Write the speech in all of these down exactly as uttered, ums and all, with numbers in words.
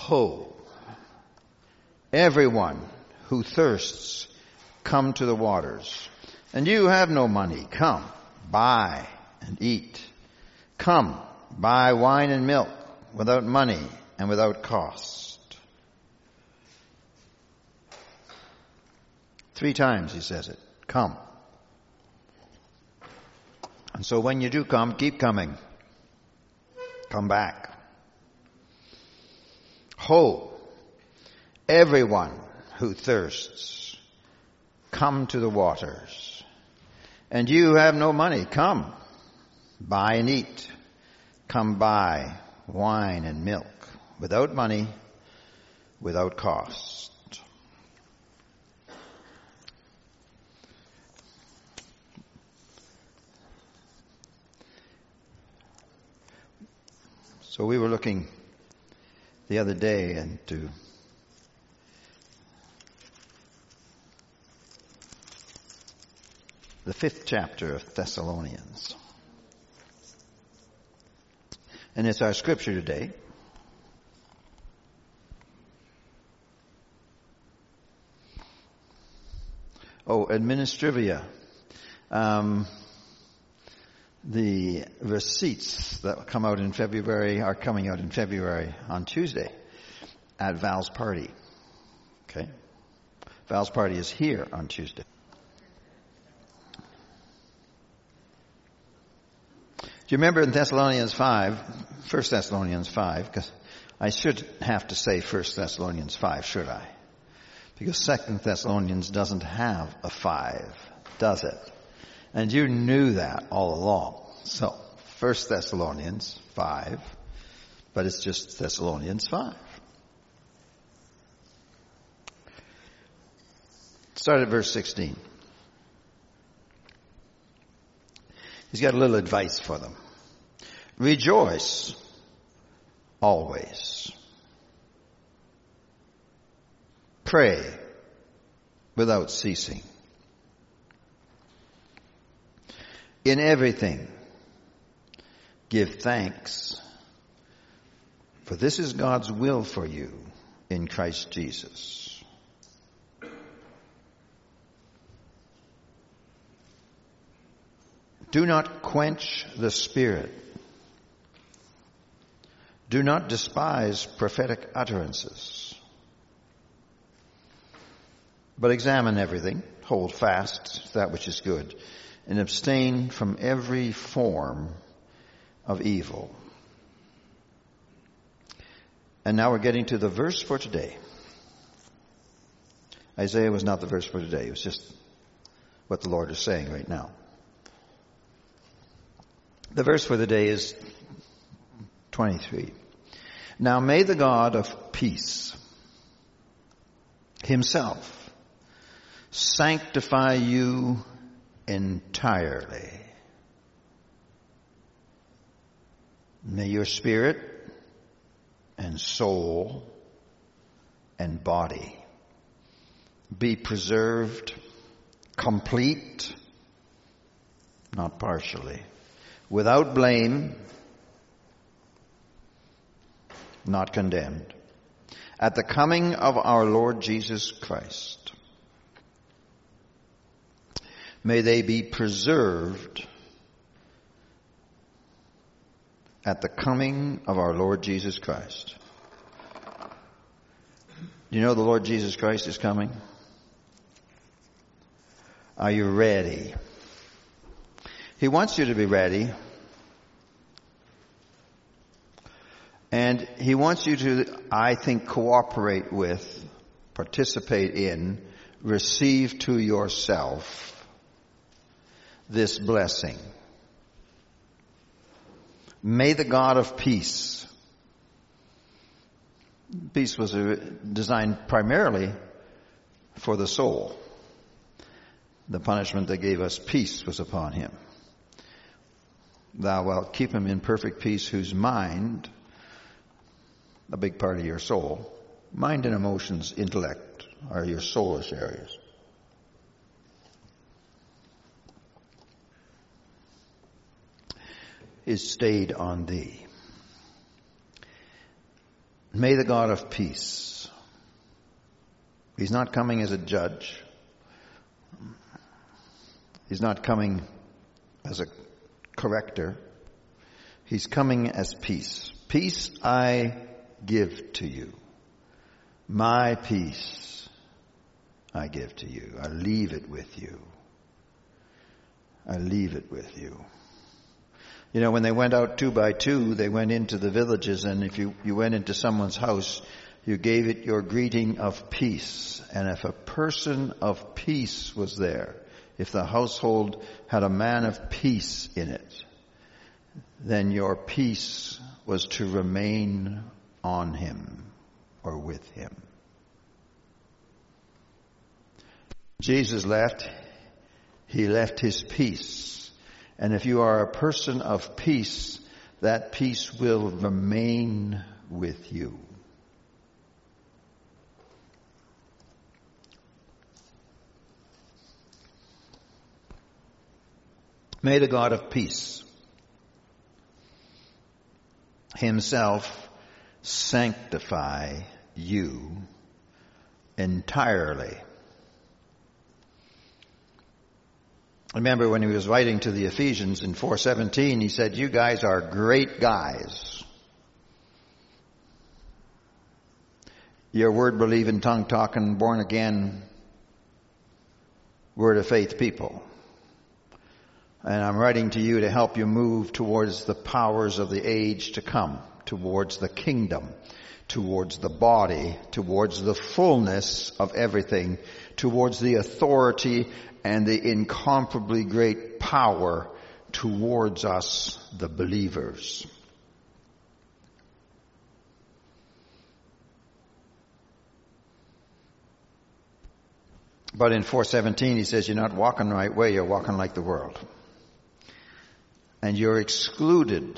Ho, everyone who thirsts, come to the waters. And you have no money, come, buy and eat. Come, buy wine and milk without money and without cost. Three times he says it. Come. And so when you do come, keep coming. Come back. Ho, everyone who thirsts, come to the waters. And you have no money, come, buy and eat. Come buy wine and milk without money, without cost. So we were looking the other day into the fifth chapter of Thessalonians. And it's our scripture today. Oh, administrivia. Um, the receipts that come out in February are coming out in February on Tuesday at Val's party. Okay? Val's party is here on Tuesday. Do you remember in Thessalonians five, First Thessalonians five, because I should have to say First Thessalonians five, should I? Because Second Thessalonians doesn't have a five, does it? And you knew that all along. So, First Thessalonians five, but it's just Thessalonians five. Start at verse sixteen. He's got a little advice for them. Rejoice always. Pray without ceasing. In everything, give thanks, for this is God's will for you in Christ Jesus. Do not quench the Spirit. Do not despise prophetic utterances, but examine everything, hold fast that which is good, and abstain from every form of evil. And now we're getting to the verse for today. Isaiah was not the verse for today. It was just what the Lord is saying right now. The verse for the day is twenty-three. Now may the God of peace himself sanctify you entirely. May your spirit and soul and body be preserved complete, not partially, without blame, not condemned, at the coming of our Lord Jesus Christ. May they be preserved at the coming of our Lord Jesus Christ. Do you know the Lord Jesus Christ is coming? Are you ready? He wants you to be ready. And he wants you to, I think, cooperate with, participate in, receive to yourself this blessing. May the God of peace. Peace was designed primarily for the soul. The punishment that gave us peace was upon him. Thou wilt keep him in perfect peace whose mind, a big part of your soul, mind and emotions, intellect are your soulish areas. Is stayed on thee. May the God of peace. He's not coming as a judge. He's not coming as a corrector. He's coming as peace. Peace I give to you. My peace I give to you. I leave it with you. I leave it with you. You know, when they went out two by two, they went into the villages, and if you, you went into someone's house, you gave it your greeting of peace. And if a person of peace was there, if the household had a man of peace in it, then your peace was to remain on him or with him. Jesus left, he left his peace. And if you are a person of peace, that peace will remain with you. May the God of peace himself sanctify you entirely. Remember when he was writing to the Ephesians in four seventeen, he said, you guys are great guys. You're word-believing, tongue-talking, born-again, word-of-faith people. And I'm writing to you to help you move towards the powers of the age to come, towards the kingdom, towards the body, towards the fullness of everything, towards the authority and the incomparably great power towards us, the believers. But in four seventeen he says, you're not walking the right way, you're walking like the world. And you're excluded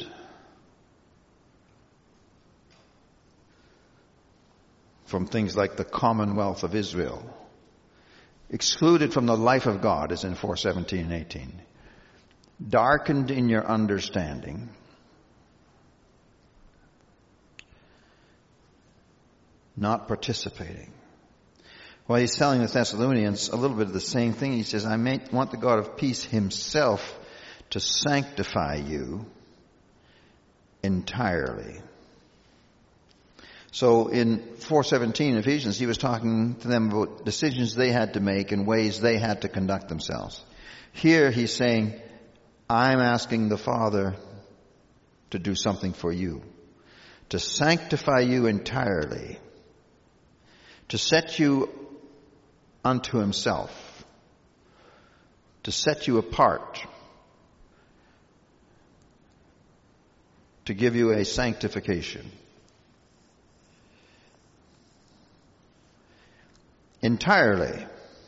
from things like the Commonwealth of Israel. Excluded from the life of God, as in four seventeen and eighteen. Darkened in your understanding. Not participating. Well, he's telling the Thessalonians a little bit of the same thing. He says, I may want the God of peace himself to sanctify you entirely. So in four seventeen Ephesians, he was talking to them about decisions they had to make and ways they had to conduct themselves. Here he's saying, I'm asking the Father to do something for you, to sanctify you entirely, to set you unto himself, to set you apart, to give you a sanctification. Entirely,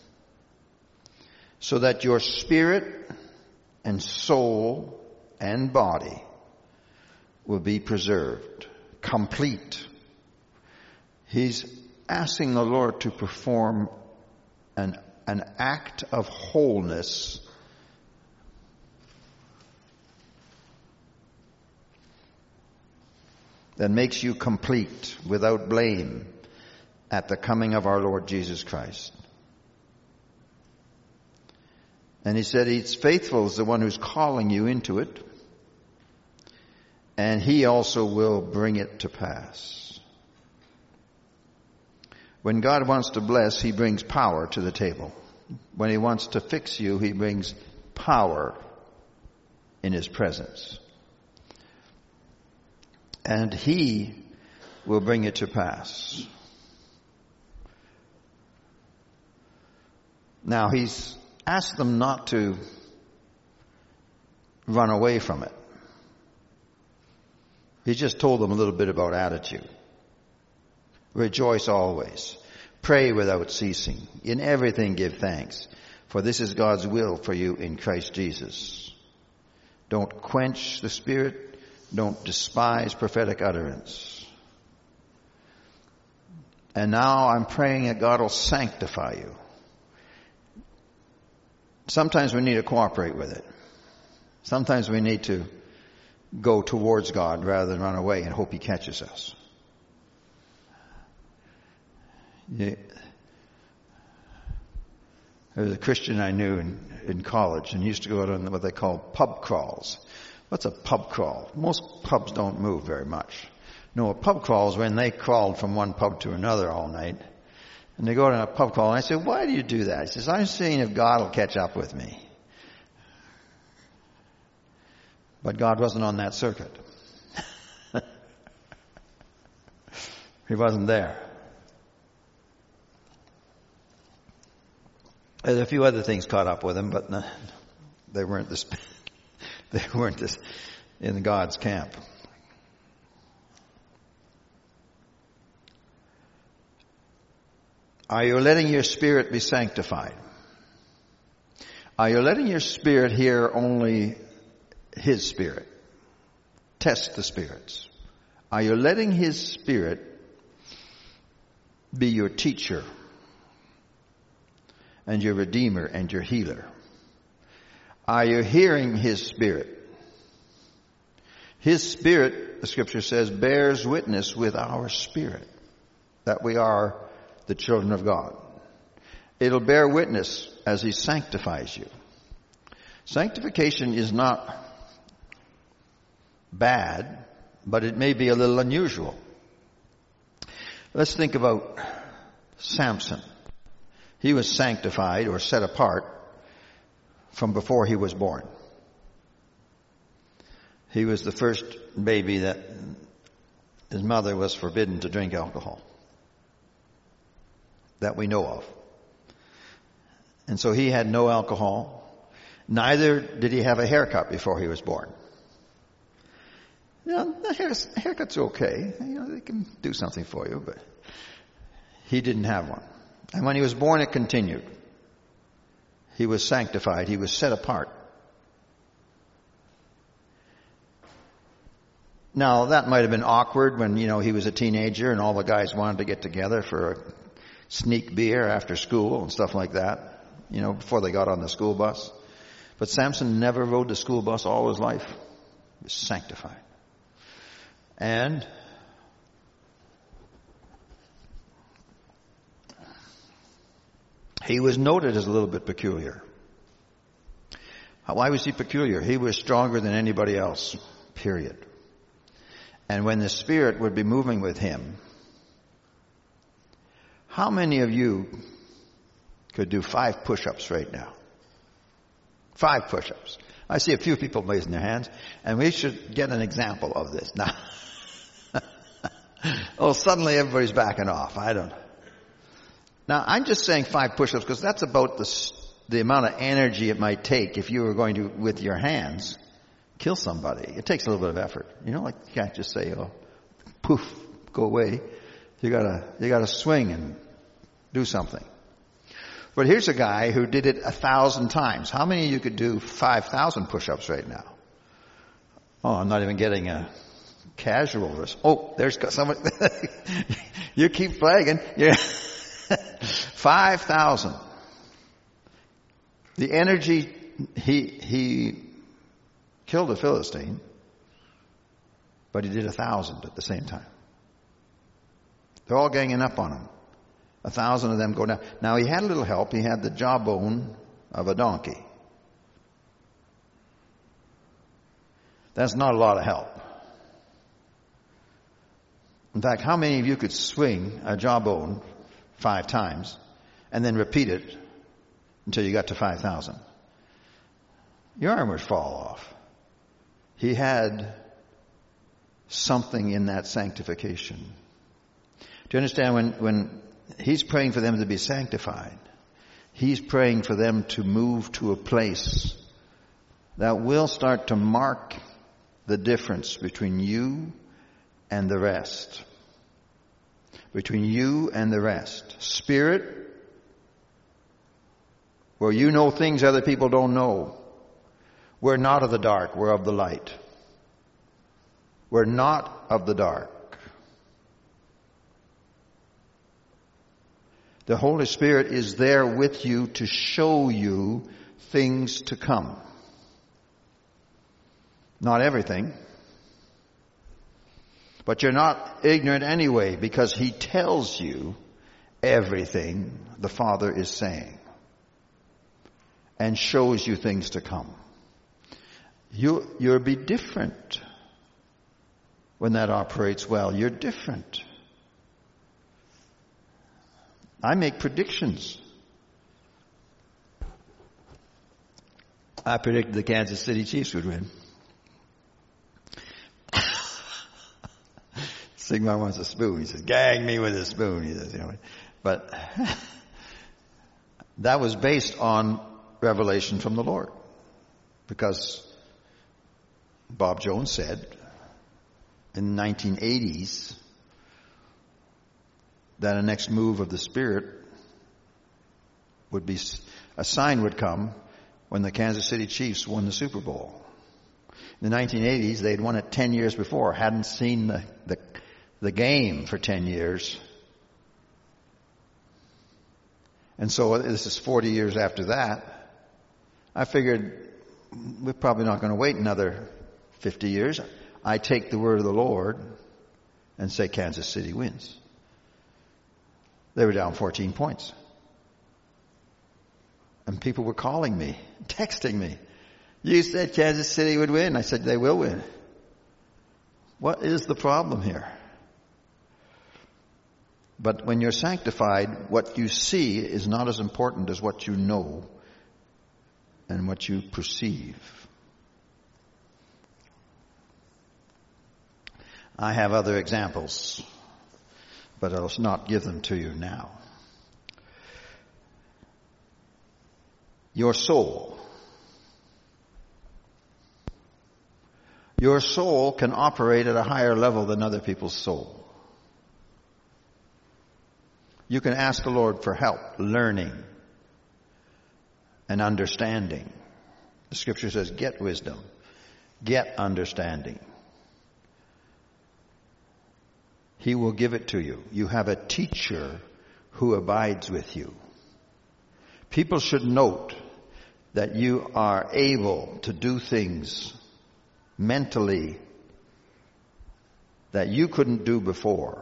so that your spirit and soul and body will be preserved, complete. He's asking the Lord to perform an, an act of wholeness that makes you complete, without blame, at the coming of our Lord Jesus Christ. And he said he's faithful is the one who's calling you into it, and he also will bring it to pass. When God wants to bless, he brings power to the table. When he wants to fix you, he brings power in his presence. And he will bring it to pass. Now, he's asked them not to run away from it. He just told them a little bit about attitude. Rejoice always. Pray without ceasing. In everything give thanks, for this is God's will for you in Christ Jesus. Don't quench the Spirit. Don't despise prophetic utterance. And now I'm praying that God will sanctify you. Sometimes we need to cooperate with it. Sometimes we need to go towards God rather than run away and hope he catches us. Yeah. There was a Christian I knew in, in college, and he used to go out on what they call pub crawls. What's a pub crawl? Most pubs don't move very much. No, a pub crawl is when they crawled from one pub to another all night. And they go out on a pub crawl, and I said, why do you do that? He says, I'm seeing if God will catch up with me. But God wasn't on that circuit. He wasn't there. There's a few other things caught up with him, but they weren't this, they weren't this in God's camp. Are you letting your spirit be sanctified? Are you letting your spirit hear only His Spirit? Test the spirits. Are you letting His Spirit be your teacher and your redeemer and your healer? Are you hearing His Spirit? His Spirit, the Scripture says, bears witness with our spirit that we are the children of God. It'll bear witness as He sanctifies you. Sanctification is not bad, but it may be a little unusual. Let's think about Samson. He was sanctified or set apart from before he was born. He was the first baby that his mother was forbidden to drink alcohol, that we know of. And so he had no alcohol. Neither did he have a haircut before he was born. You know, the hair, haircut's okay. You know, they can do something for you, but he didn't have one. And when he was born, it continued. He was sanctified. He was set apart. Now, that might have been awkward when, you know, he was a teenager and all the guys wanted to get together for a sneak beer after school and stuff like that, you know, before they got on the school bus. But Samson never rode the school bus all his life. He was sanctified. And he was noted as a little bit peculiar. Why was he peculiar? He was stronger than anybody else, period. And when the Spirit would be moving with him, how many of you could do five push-ups right now? Five push-ups. I see a few people raising their hands, and we should get an example of this. Now, oh, suddenly everybody's backing off. I don't know. Now, I'm just saying five push-ups because that's about the, the amount of energy it might take if you were going to, with your hands, kill somebody. It takes a little bit of effort. You know, like you can't just say, oh, poof, go away. You gotta, you gotta swing and do something. But here's a guy who did it a thousand times. How many of you could do five thousand push-ups right now? Oh, I'm not even getting a casual risk. Oh, there's someone. You keep flagging. Yeah. five thousand. The energy, he, he killed a Philistine, but he did a thousand at the same time. They're all ganging up on him. A thousand of them go down. Now he had a little help. He had the jawbone of a donkey. That's not a lot of help. In fact, how many of you could swing a jawbone five times and then repeat it until you got to five thousand? Your arm would fall off. He had something in that sanctification. Do you understand when, when he's praying for them to be sanctified, he's praying for them to move to a place that will start to mark the difference between you and the rest. Between you and the rest. Spirit, where you know things other people don't know. We're not of the dark, we're of the light. We're not of the dark. The Holy Spirit is there with you to show you things to come. Not everything. But you're not ignorant anyway, because He tells you everything the Father is saying and shows you things to come. You, you'll be different when that operates well. You're different. I make predictions. I predicted the Kansas City Chiefs would win. Sigmar wants a spoon. He says, gag me with a spoon. He says, you know. But that was based on revelation from the Lord. Because Bob Jones said in the nineteen eighties that a next move of the Spirit would be, a sign would come when the Kansas City Chiefs won the Super Bowl. In the nineteen eighties, they'd won it ten years before, hadn't seen the, the, the game for ten years. And so this is forty years after that. I figured we're probably not going to wait another fifty years. I take the word of the Lord and say Kansas City wins. They were down fourteen points. And people were calling me, texting me. You said Kansas City would win. I said they will win. What is the problem here? But when you're sanctified, what you see is not as important as what you know and what you perceive. I have other examples, but I'll not give them to you now. Your soul. Your soul can operate at a higher level than other people's soul. You can ask the Lord for help, learning, and understanding. The scripture says, get wisdom, get understanding. He will give it to you. You have a teacher who abides with you. People should note that you are able to do things mentally that you couldn't do before.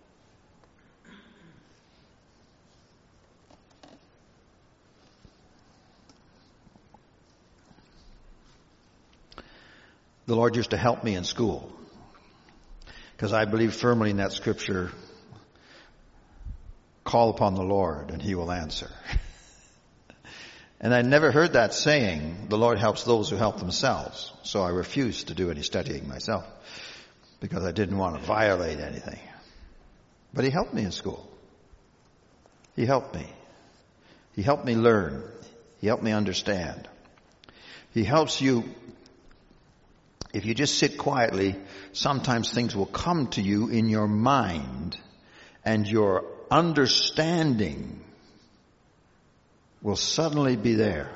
The Lord used to help me in school because I believe firmly in that scripture, call upon the Lord and he will answer. And I never heard that saying, the Lord helps those who help themselves. So I refused to do any studying myself because I didn't want to violate anything. But he helped me in school. He helped me. He helped me learn. He helped me understand. He helps you. If you just sit quietly, sometimes things will come to you in your mind, and your understanding will suddenly be there.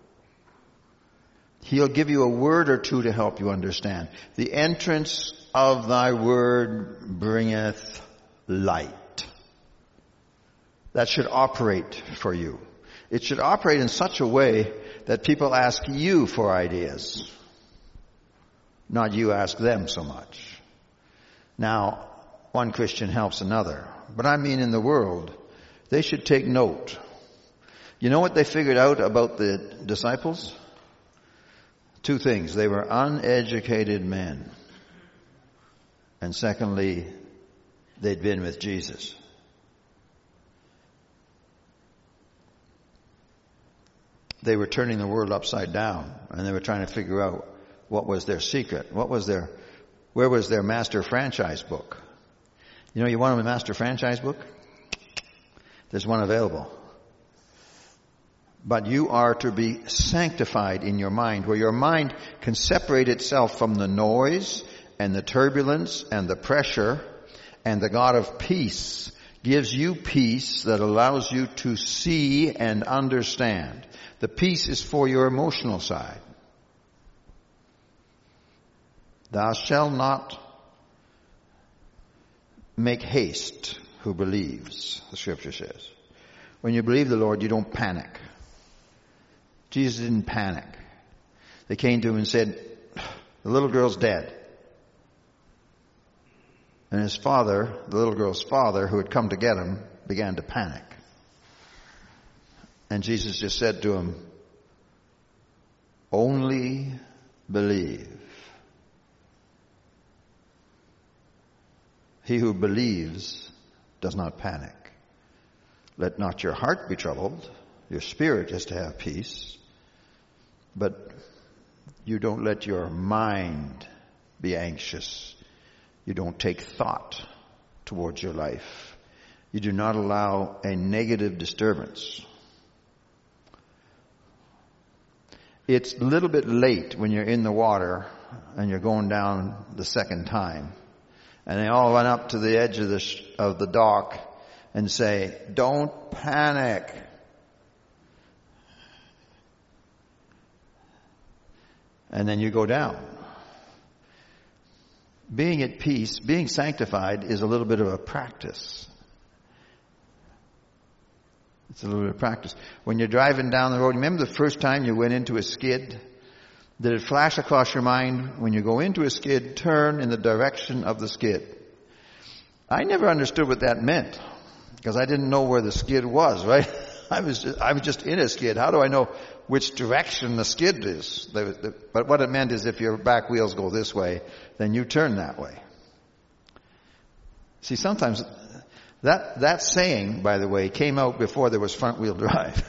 He'll give you a word or two to help you understand. The entrance of thy word bringeth light. That should operate for you. It should operate in such a way that people ask you for ideas. Not you ask them so much. Now, one Christian helps another. But I mean in the world, they should take note. You know what they figured out about the disciples? Two things. They were uneducated men. And secondly, they'd been with Jesus. They were turning the world upside down, and they were trying to figure out what was their secret? What was their, where was their master franchise book? You know, you want a master franchise book? There's one available. But you are to be sanctified in your mind, where your mind can separate itself from the noise and the turbulence and the pressure, and the God of peace gives you peace that allows you to see and understand. The peace is for your emotional side. Thou shalt not make haste who believes, the scripture says. When you believe the Lord, you don't panic. Jesus didn't panic. They came to him and said, the little girl's dead. And his father, the little girl's father, who had come to get him, began to panic. And Jesus just said to him, only believe. He who believes does not panic. Let not your heart be troubled. Your spirit is to have peace. But you don't let your mind be anxious. You don't take thought towards your life. You do not allow a negative disturbance. It's a little bit late when you're in the water and you're going down the second time. And they all run up to the edge of the, sh- of the dock and say, don't panic. And then you go down. Being at peace, being sanctified is a little bit of a practice. It's a little bit of practice. When you're driving down the road, remember the first time you went into a skid? Did it flash across your mind, when you go into a skid, turn in the direction of the skid? I never understood what that meant, because I didn't know where the skid was, right? I was just, I was just in a skid. How do I know which direction the skid is? But what it meant is if your back wheels go this way, then you turn that way. See, sometimes that, that saying, by the way, came out before there was front wheel drive.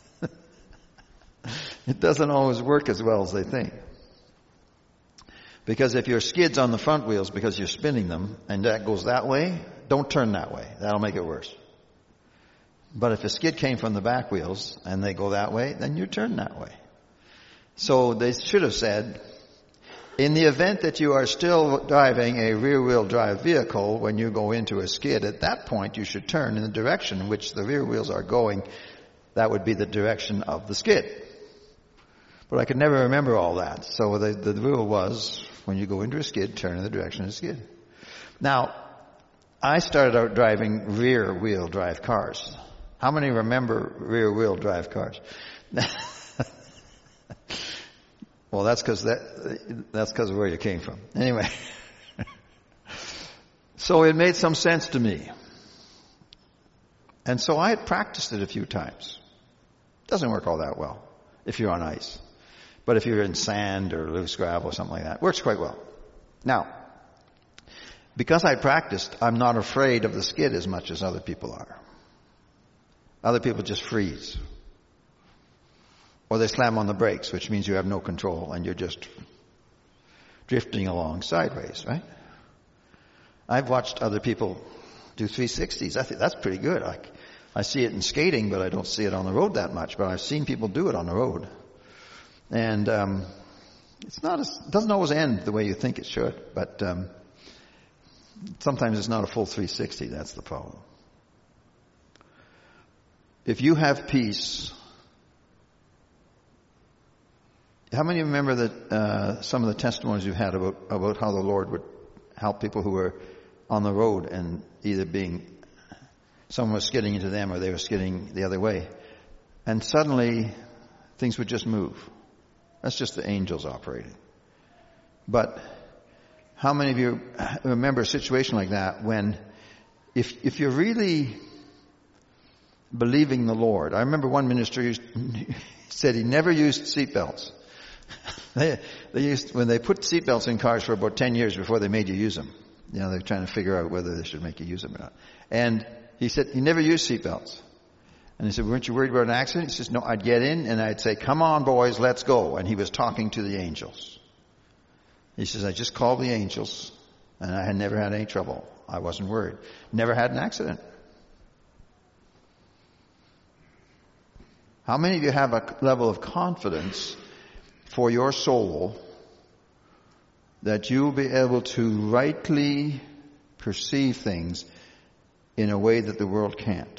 It doesn't always work as well as they think. Because if your skid's on the front wheels because you're spinning them and that goes that way, don't turn that way. That'll make it worse. But if a skid came from the back wheels and they go that way, then you turn that way. So they should have said, in the event that you are still driving a rear-wheel drive vehicle when you go into a skid, at that point you should turn in the direction in which the rear wheels are going. That would be the direction of the skid. But I could never remember all that. So the, the rule was, when you go into a skid, turn in the direction of the skid. Now, I started out driving rear-wheel drive cars. How many remember rear-wheel drive cars? Well, that's because that, that's because of where you came from. Anyway. So it made some sense to me. And so I had practiced it a few times. Doesn't work all that well if you're on ice. But if you're in sand or loose gravel or something like that, it works quite well. Now, because I practiced, I'm not afraid of the skid as much as other people are. Other people just freeze. Or they slam on the brakes, which means you have no control and you're just drifting along sideways, right? I've watched other people do three sixties. I think that's pretty good. I, I see it in skating, but I don't see it on the road that much. But I've seen people do it on the road. And um, it's not as, it doesn't always end the way you think it should. But um, sometimes it's not a full three sixty. That's the problem. If you have peace, how many remember that uh, some of the testimonies you've had about about how the Lord would help people who were on the road and either being, someone was skidding into them or they were skidding the other way, and suddenly things would just move. That's just the angels operating. But how many of you remember a situation like that when, if if you're really believing the Lord, I remember one minister used, said he never used seatbelts. They, they used, when they put seatbelts in cars for about ten years before they made you use them. You know, they're trying to figure out whether they should make you use them or not. And he said he never used seatbelts. And he said, weren't you worried about an accident? He says, no, I'd get in and I'd say, come on boys, let's go. And he was talking to the angels. He says, I just called the angels and I had never had any trouble. I wasn't worried. Never had an accident. How many of you have a level of confidence for your soul that you'll be able to rightly perceive things in a way that the world can't?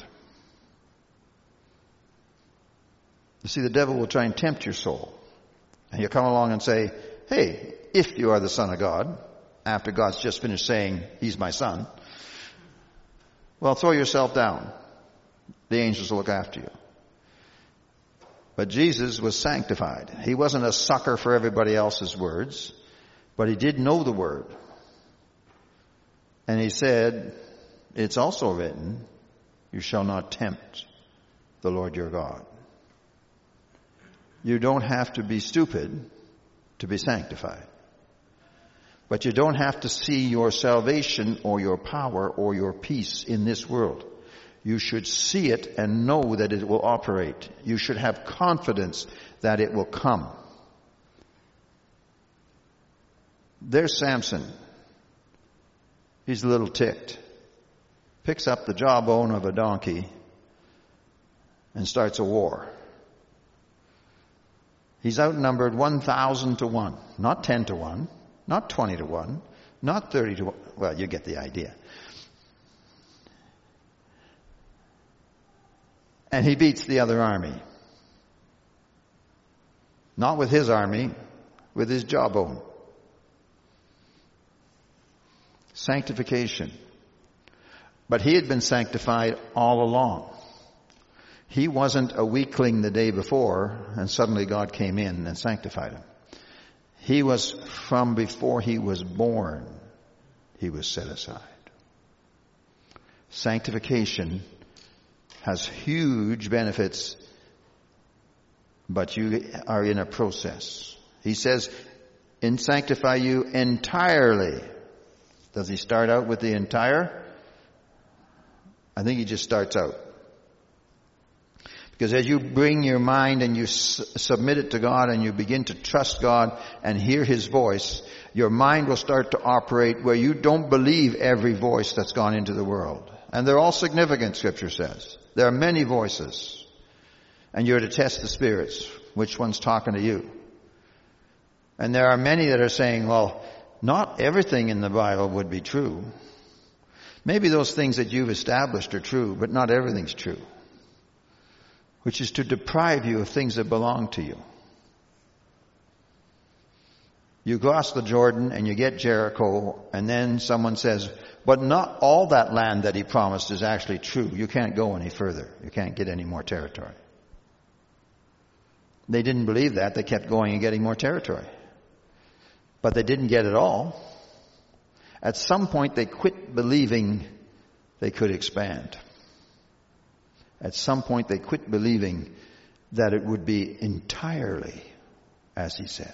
You see, the devil will try and tempt your soul. And he'll come along and say, hey, if you are the Son of God, after God's just finished saying, he's my son, well, throw yourself down. The angels will look after you. But Jesus was sanctified. He wasn't a sucker for everybody else's words, but he did know the word. And he said, it's also written, You shall not tempt the Lord your God. You don't have to be stupid to be sanctified. But you don't have to see your salvation or your power or your peace in this world. You should see it and know that it will operate. You should have confidence that it will come. There's Samson. He's a little ticked. Picks up the jawbone of a donkey and starts a war. He's outnumbered one thousand to one. Not ten to one. Not twenty to one. Not thirty to one. Well, you get the idea. And he beats the other army. Not with his army, with his jawbone. Sanctification. But he had been sanctified all along. He wasn't a weakling the day before and suddenly God came in and sanctified him. He was from before he was born, he was set aside. Sanctification has huge benefits, but you are in a process. He says, "And sanctify you entirely." Does he start out with the entire? I think he just starts out. Because as you bring your mind and you s- submit it to God and you begin to trust God and hear His voice, your mind will start to operate where you don't believe every voice that's gone into the world. And they're all significant, Scripture says. There are many voices. And you're to test the spirits. Which one's talking to you? And there are many that are saying, well, not everything in the Bible would be true. Maybe those things that you've established are true, but not everything's true. Which is to deprive you of things that belong to you. You cross the Jordan and you get Jericho, and then someone says, but not all that land that he promised is actually true. You can't go any further. You can't get any more territory. They didn't believe that. They kept going and getting more territory. But they didn't get it all. At some point they quit believing they could expand. At some point they quit believing that it would be entirely as he said.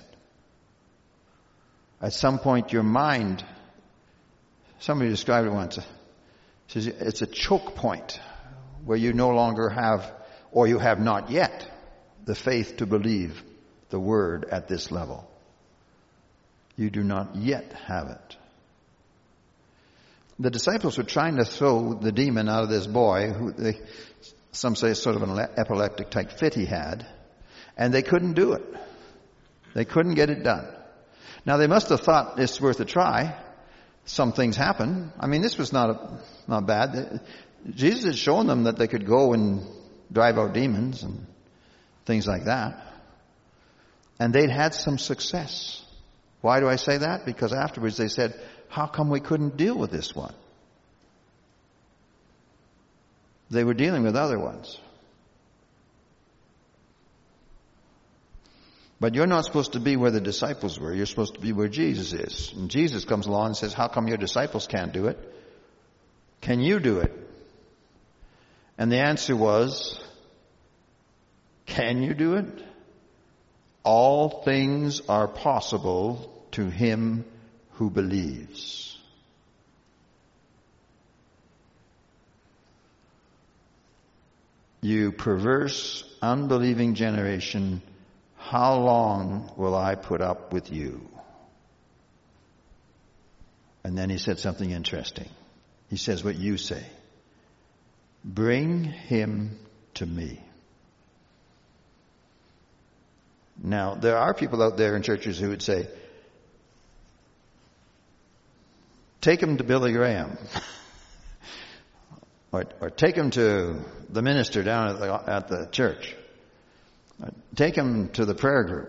At some point your mind, somebody described it once, says it's a choke point where you no longer have, or you have not yet, the faith to believe the word at this level. You do not yet have it. The disciples were trying to throw the demon out of this boy, who they, some say sort of an epileptic type fit he had, and they couldn't do it. They couldn't get it done. Now they must have thought it's worth a try. Some things happen. I mean, this was not a, not bad. Jesus had shown them that they could go and drive out demons and things like that. And they'd had some success. Why do I say that? Because afterwards they said, how come we couldn't deal with this one? They were dealing with other ones. But you're not supposed to be where the disciples were. You're supposed to be where Jesus is. And Jesus comes along and says, how come your disciples can't do it? Can you do it? And the answer was, can you do it? All things are possible to him who believes. You perverse, unbelieving generation, how long will I put up with you? And then he said something interesting. He says what you say. Bring him to me. Now, there are people out there in churches who would say, take him to Billy Graham. or, or take him to the minister down at the, at the church. Or take him to the prayer group.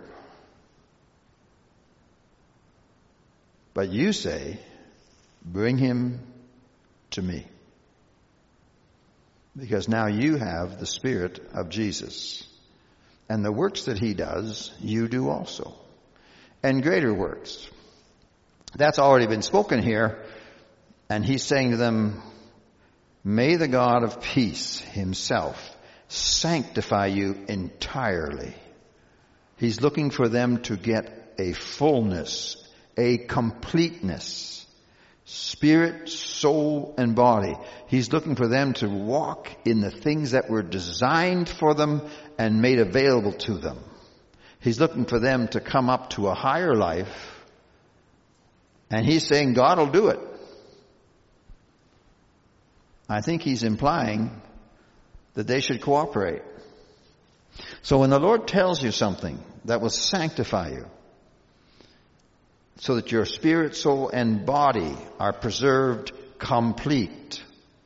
But you say, bring him to me. Because now you have the Spirit of Jesus. And the works that he does, you do also. And greater works. That's already been spoken here. And he's saying to them, May the God of peace himself sanctify you entirely. He's looking for them to get a fullness, a completeness, spirit, soul, and body. He's looking for them to walk in the things that were designed for them and made available to them. He's looking for them to come up to a higher life. And he's saying God will do it. I think he's implying that they should cooperate. So when the Lord tells you something that will sanctify you, so that your spirit, soul, and body are preserved complete.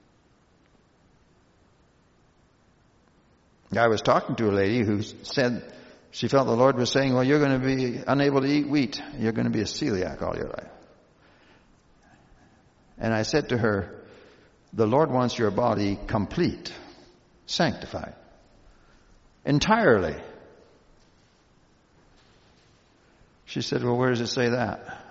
I was talking to a lady who said she felt the Lord was saying, well, you're going to be unable to eat wheat. You're going to be a celiac all your life. And I said to her, the Lord wants your body complete, sanctified, entirely. She said, well, where does it say that?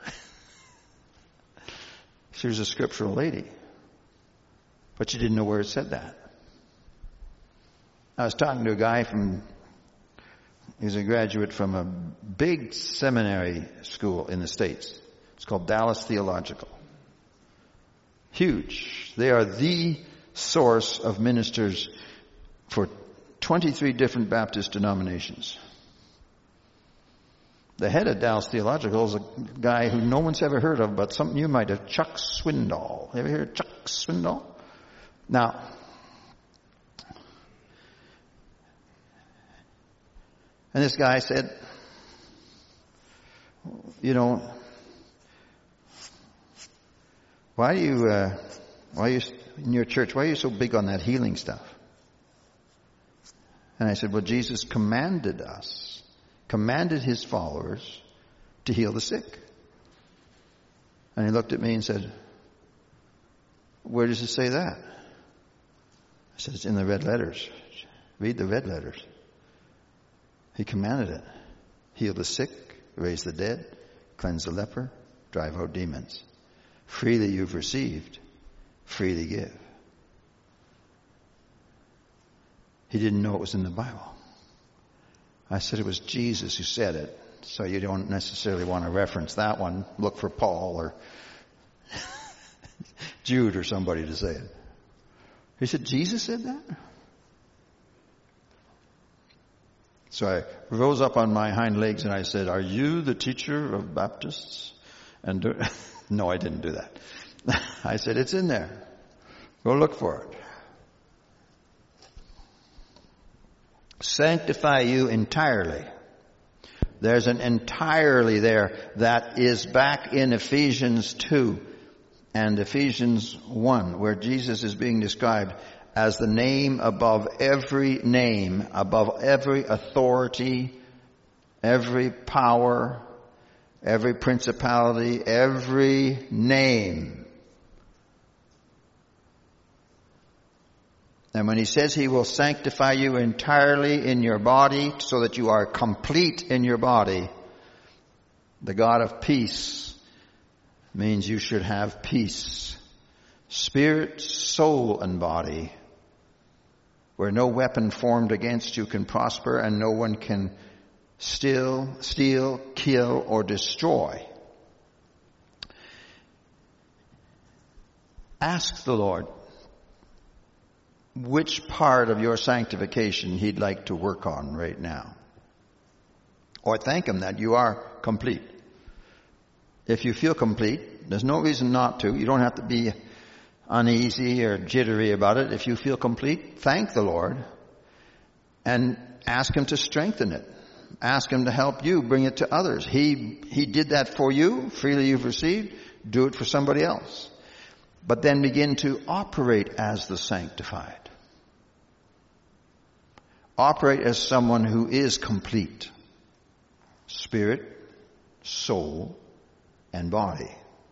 She was a scriptural lady, but she didn't know where it said that. I was talking to a guy from, he's a graduate from a big seminary school in the States. It's called Dallas Theological. Huge. They are the source of ministers for twenty-three different Baptist denominations. The head of Dallas Theological is a guy who no one's ever heard of, but something you might have, Chuck Swindoll. Ever heard of Chuck Swindoll? Now, and this guy said, you know, why do you, uh, why are you, in your church, why are you so big on that healing stuff? And I said, well, Jesus commanded us, commanded his followers to heal the sick. And he looked at me and said, where does it say that? I said, it's in the red letters. Read the red letters. He commanded it. Heal the sick, raise the dead, cleanse the leper, drive out demons. Freely you've received, freely give. He didn't know it was in the Bible. I said it was Jesus who said it, so you don't necessarily want to reference that one. Look for Paul or Jude or somebody to say it. He said, Jesus said that? So I rose up on my hind legs and I said, are you the teacher of Baptists? And do, no, I didn't do that. I said, it's in there. Go look for it. Sanctify you entirely. There's an entirely there that is back in Ephesians two and Ephesians one, where Jesus is being described as the name above every name, above every authority, every power, every principality, every name. And when he says he will sanctify you entirely in your body so that you are complete in your body, the God of peace means you should have peace. Spirit, soul, and body, where no weapon formed against you can prosper and no one can steal, steal, kill, or destroy. Ask the Lord which part of your sanctification he'd like to work on right now. Or thank him that you are complete. If you feel complete, there's no reason not to. You don't have to be uneasy or jittery about it. If you feel complete, thank the Lord and ask him to strengthen it. Ask him to help you bring it to others. He, he did that for you. Freely you've received. Do it for somebody else. But then begin to operate as the sanctified. Operate as someone who is complete. Spirit, soul, and body.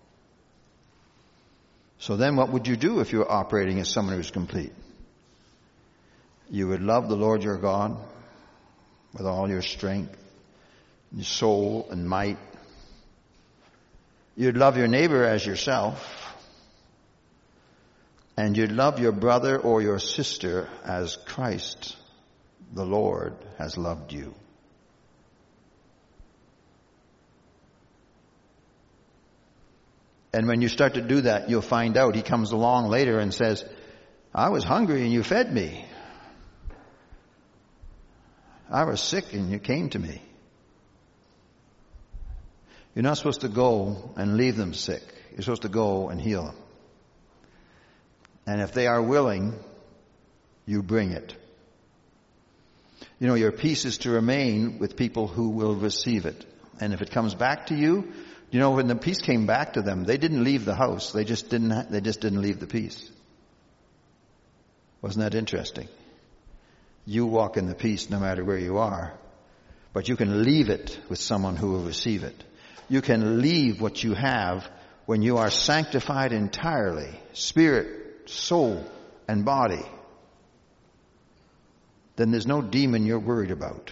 So then what would you do if you were operating as someone who's complete? You would love the Lord your God with all your strength, your soul and might. You'd love your neighbor as yourself. And you love your brother or your sister as Christ, the Lord, has loved you. And when you start to do that, you'll find out. He comes along later and says, I was hungry and you fed me. I was sick and you came to me. You're not supposed to go and leave them sick. You're supposed to go and heal them. And if they are willing, you bring it. You know, your peace is to remain with people who will receive it. And if it comes back to you, you know, when the peace came back to them, they didn't leave the house. They just didn't, ha- they just didn't leave the peace. Wasn't that interesting? You walk in the peace no matter where you are, but you can leave it with someone who will receive it. You can leave what you have when you are sanctified entirely, spirit, soul, and body. Then there's no demon you're worried about.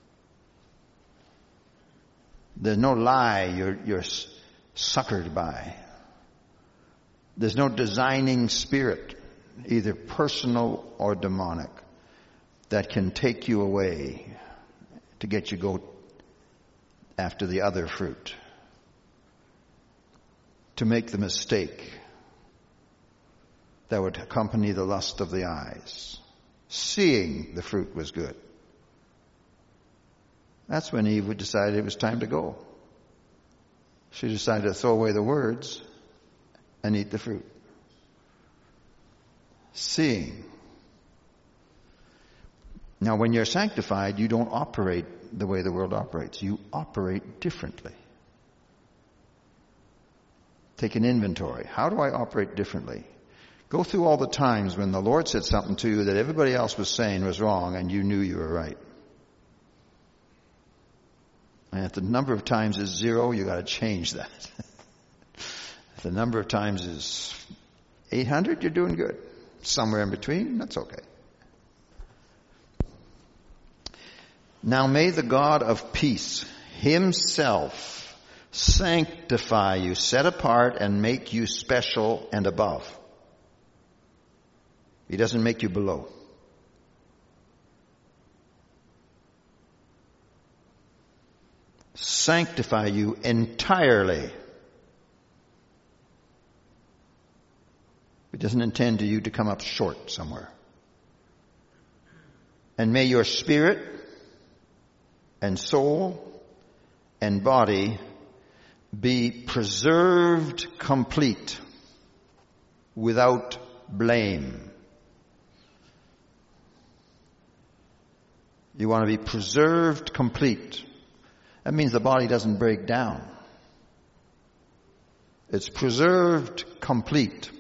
There's no lie you're, you're suckered by. There's no designing spirit, either personal or demonic, that can take you away to get you go after the other fruit, to make the mistake that would accompany the lust of the eyes. Seeing the fruit was good. That's when Eve decided it was time to go. She decided to throw away the words and eat the fruit. Seeing. Now, when you're sanctified, you don't operate the way the world operates. You operate differently. Take an inventory. How do I operate differently? Go through all the times when the Lord said something to you that everybody else was saying was wrong and you knew you were right. And if the number of times is zero, you got to change that. If the number of times is eight hundred, you're doing good. Somewhere in between, that's okay. Now may the God of peace himself sanctify you, set apart, and make you special and above. He doesn't make you below. Sanctify you entirely. He doesn't intend you to come up short somewhere. And may your spirit and soul and body be preserved complete without blame. You want to be preserved complete. That means the body doesn't break down. It's preserved complete.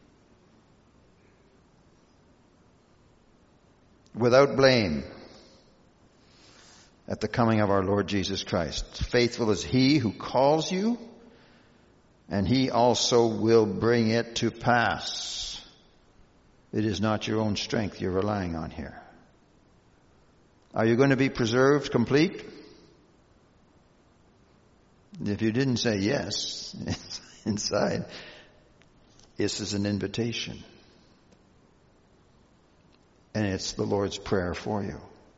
Without blame. At the coming of our Lord Jesus Christ. Faithful is he who calls you, and he also will bring it to pass. It is not your own strength you're relying on here. Are you going to be preserved complete? If you didn't say yes inside, this is an invitation. And it's the Lord's prayer for you.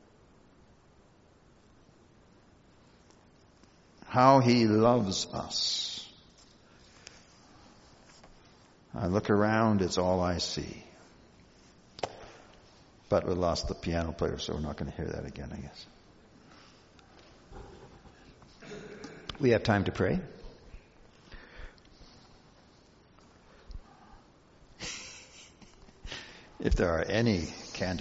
How he loves us. I look around, it's all I see. But we lost the piano player, so we're not going to hear that again, I guess. We have time to pray. If there are any